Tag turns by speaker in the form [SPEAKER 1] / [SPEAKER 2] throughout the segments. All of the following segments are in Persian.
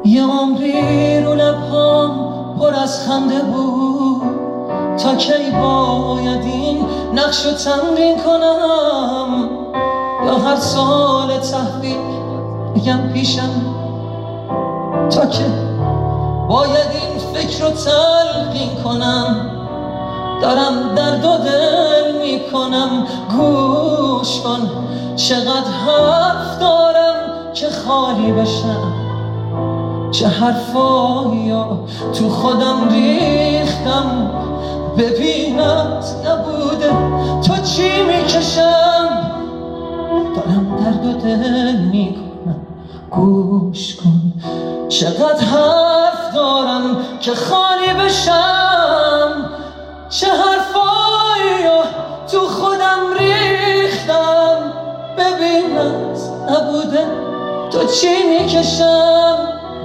[SPEAKER 1] یه عمری رو لبهام پر از خنده بود، تا کی باید این نقشو تمرین کنم؟ یا هر سال تحویل بگم پیشم، تا که باید این فکر رو تلقین کنم؟ دارم درد و دل میکنم، گوش کن چقدر حرف دارم که خالی بشم. چه حرفایی تو خودم ریختم، ببینت نبوده تو چی میکشم. دارم درد و دل میکنم، گوش کن چقدر حرف دارم که خالی بشم. چه حرفایی تو خودم ریختم، ببینت نبوده تو چی میکشم.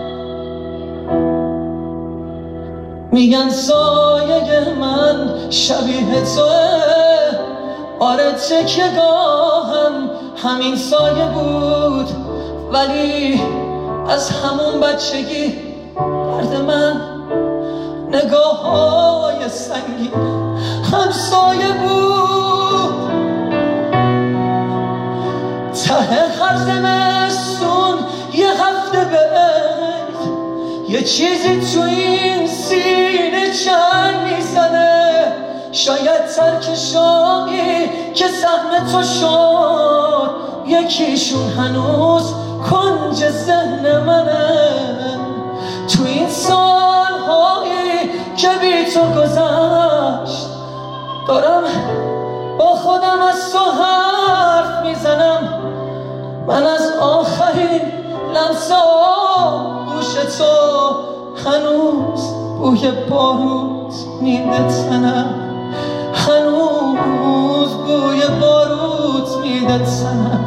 [SPEAKER 1] میگن سایه من شبیه توه، آره تکیه‌گاهم همین سایه بود، ولی از همون بچگی درد من نگاه‌های سنگین همسایه بود. ته هر زمستون یه هفته بعد یه چیزی تو این سینه چنگ میزنه. شاید ترک شاقی که سهم تو شد، یکیشون هنوز کنج ذهن منه. تو این سالهایی که بی تو گذشت، دارم با خودم از تو حرف میزنم. من از آخرین لمسه گوش تو هنوز بوی بارود میده تنم، هنوز بوی بارود میده تنم.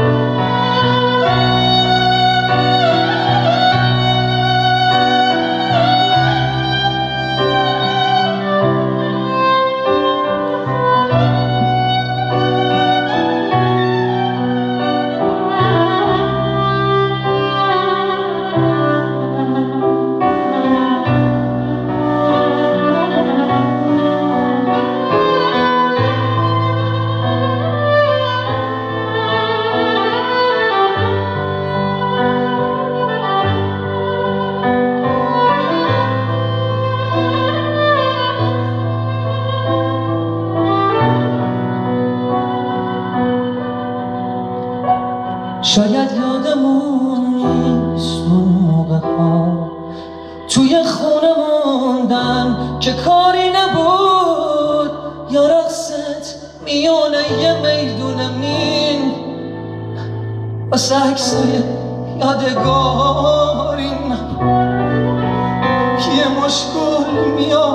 [SPEAKER 1] شاید یادمون نیست اون موقع ها توی خونه موندن که کاری نبود، یا رقصت میونه یه میدون مین واسه عکسای یادگاری نبود. یه مشکل میاد